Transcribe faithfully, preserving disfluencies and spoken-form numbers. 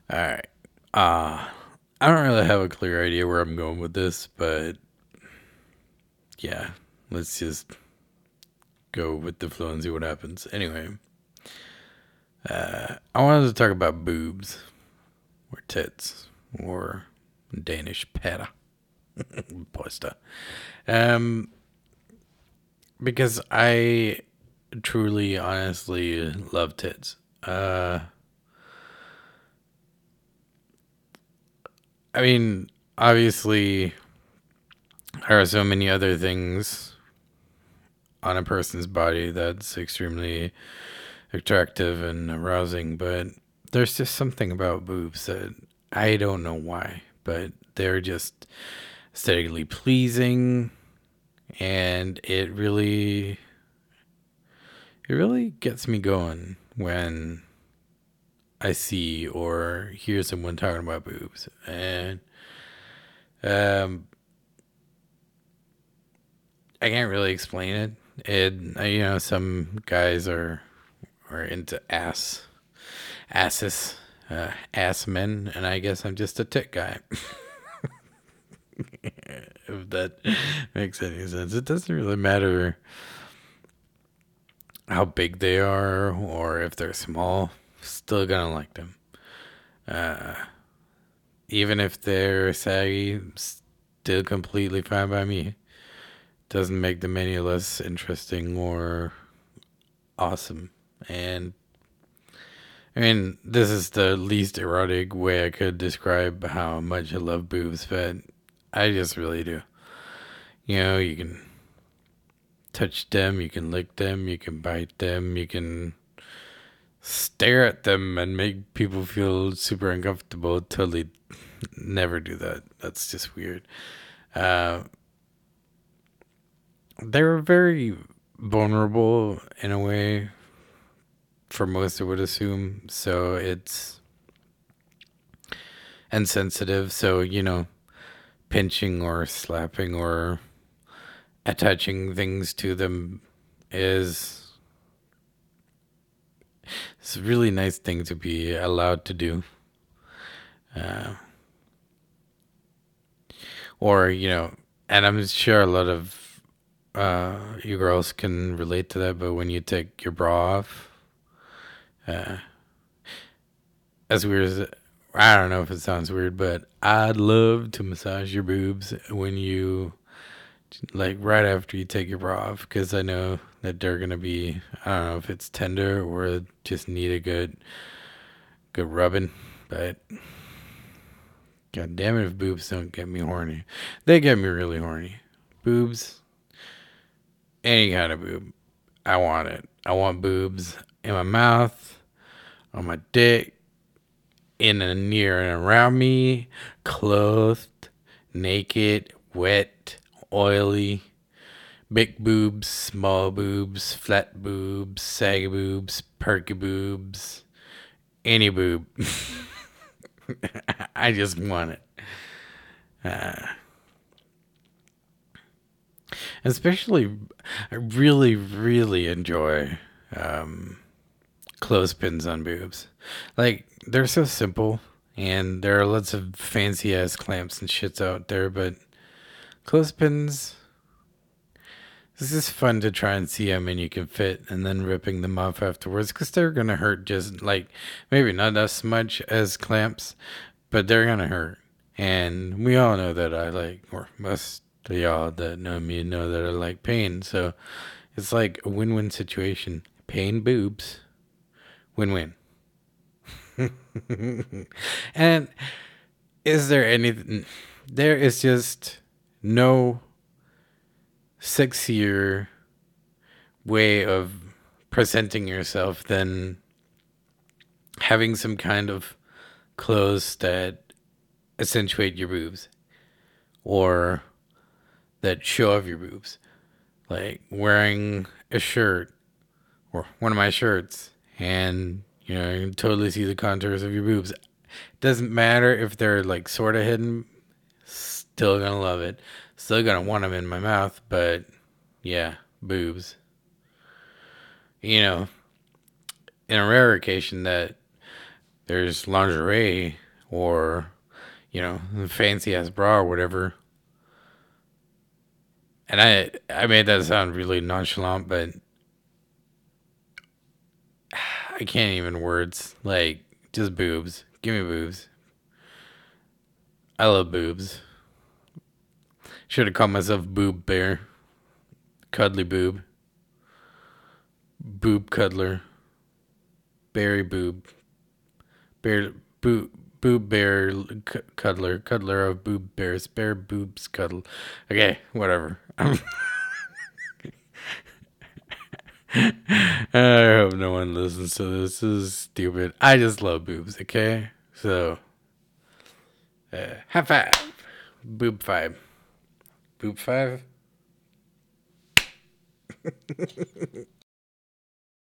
All right. Uh, I don't really have a clear idea where I'm going with this, but yeah, let's just go with the flow and see what happens. Anyway, uh, I wanted to talk about boobs or tits or Danish pære, posta. Um, because I truly, honestly love tits. Uh, I mean, obviously, there are so many other things on a person's body that's extremely attractive and arousing, but there's just something about boobs that I don't know why, but they're just aesthetically pleasing, and it really, it really gets me going when I see or hear someone talking about boobs, and um, I can't really explain it. It, you know, some guys are are into ass asses, uh, ass men, and I guess I'm just a tit guy. If that makes any sense, it doesn't really matter how big they are or if they're small. Still gonna like them, uh, even if they're saggy. Still completely fine by me. Doesn't make them any less interesting or awesome. And I mean, this is the least erotic way I could describe how much I love boobs, but I just really do. You know, you can touch them, you can lick them, you can bite them, you can stare at them and make people feel super uncomfortable. Totally never do that. That's just weird. Uh, they're very vulnerable in a way for most, I would assume. So it's and sensitive. So, you know, pinching or slapping or attaching things to them is it's a really nice thing to be allowed to do. Uh, or, you know, and I'm sure a lot of uh, you girls can relate to that, but when you take your bra off, uh, as weird as it, I don't know if it sounds weird, but I'd love to massage your boobs when you, like, right after you take your bra off, because I know that they're gonna be, I don't know if it's tender or just need a good, good rubbing, but god damn it if boobs don't get me horny. They get me really horny. Boobs, any kind of boob, I want it. I want boobs in my mouth, on my dick, in and near and around me, clothed, naked, wet, oily, big boobs, small boobs, flat boobs, saggy boobs, perky boobs, any boob. I just want it. Uh, especially, I really, really enjoy um, clothespins on boobs. Like, they're so simple, and there are lots of fancy ass clamps and shits out there, but clothespins, this is fun to try and see how many you can fit and then ripping them off afterwards because they're going to hurt just like maybe not as much as clamps, but they're going to hurt. And we all know that I like, or most of y'all that know me know that I like pain. So it's like a win win situation. Pain boobs, win win. And is there anything? There is just no sexier way of presenting yourself than having some kind of clothes that accentuate your boobs or that show off your boobs. Like wearing a shirt or one of my shirts and you know, you can totally see the contours of your boobs. Doesn't matter if they're like sort of hidden, still gonna love it. Still gonna want them in my mouth, but yeah, boobs. You know, in a rare occasion that There's lingerie or, you know, fancy ass bra or whatever. And I I made that sound really nonchalant, but I can't even words. Like, just boobs. Give me boobs. I love boobs. Should have called myself Boob Bear. Cuddly Boob. Boob Cuddler. Berry Boob. Bear Boob. Boob Bear Cuddler. Cuddler of Boob Bears. Bear Boobs Cuddle. Okay, whatever. I hope no one listens to this. This is stupid. I just love boobs, okay? So, uh, high five. Boob five. Boob five.